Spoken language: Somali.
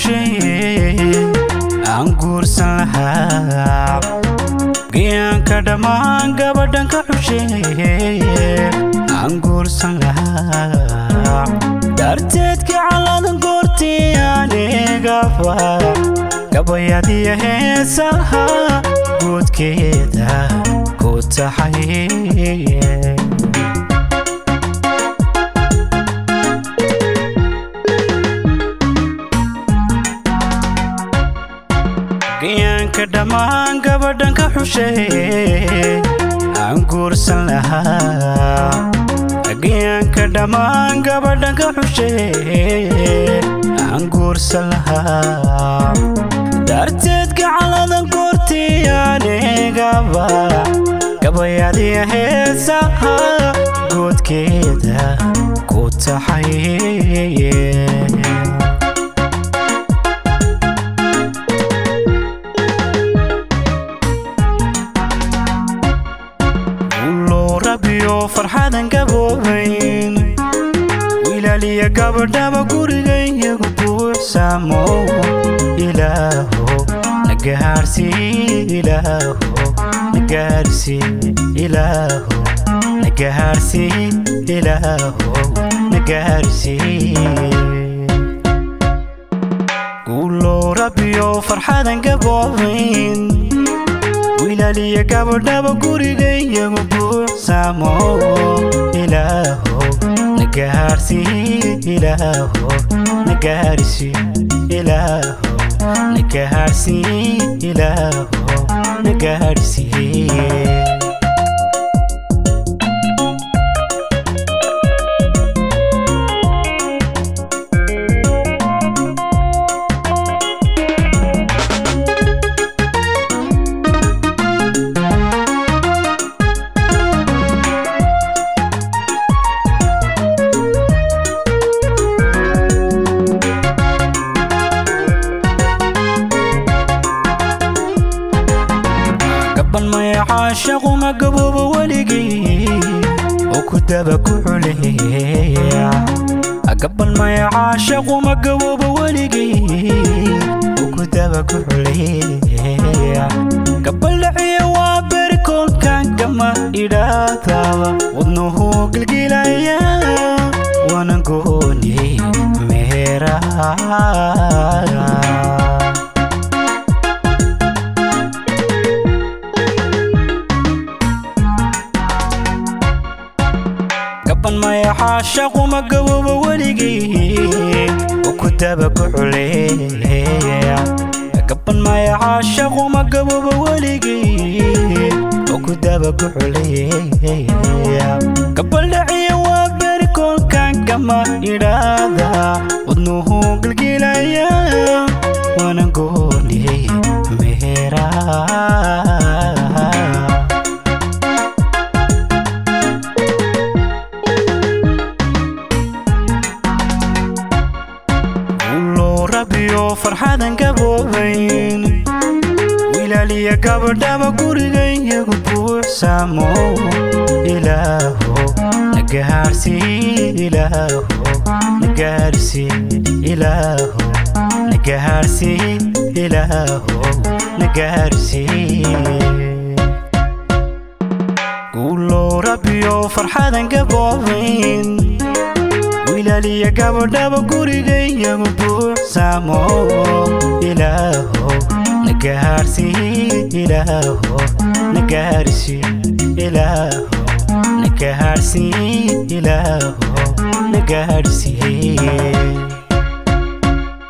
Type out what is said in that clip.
xushay aan guursan lahaa qiyaanka dhammaan gabadhan ka xushay aan guursan lahaa darteedkii calladan goortii anigaba gabayadiya heesaha guudkeeda ku tahay qiyaanka dhammaan gabadhan ka xushay aan guursan lahaa qiyaanka dhammaan gabadhan ka xushay aan guursan lahaa darteedkii calladan goortii anigaba gabayadiya heesaha guudkeeda ku tahay farxadan gaboobayn wilaaliya gabadhaba gurigaygu buuxsamo ilaaho nagahaarsii ilaaho nagahaarsii ilaaho nagahaarsii ilaaho nagahaarsii guulo rabbiyo farxadan gaboobayn wilaaliya gabadhaba gurigaygu buuxsamo ilaaho nagahaarsii ilaaho nagahaarsii ilaaho nagahaarsii ilaaho nagahaarsii عاشق ما قبوب ولقي وكتبك عليه قبل ما يعاشق ما قبوب ولقي وكتبك عليه قبل عيوابر كل كان كما إراثا وضنه قلقلايا وانا نقولي مهرا قبل ما يعاشق ما قبوب ولقي وكتبك عليه قبل ما يعاشق ما قبوب ولقي وكتبك عليه قبل عيوابر كل كان كما إرادا وضنه قلقلايا وانا نقولي مهرا farxadan gaboobayn wilaaliya gabadhaba gurigaygu buuxsamo ilaaho nagahaarsii ilaaho nagahaarsii ilaaho nagahaarsii ilaaho nagahaarsii guulo rabbiyo farxadan gaboobayn wilaaliya gabadhaba gurigaygu buuxsamo ilaaho nagahaarsii ilaaho nagahaarsii ilaaho nagahaarsii ilaaho nagahaarsii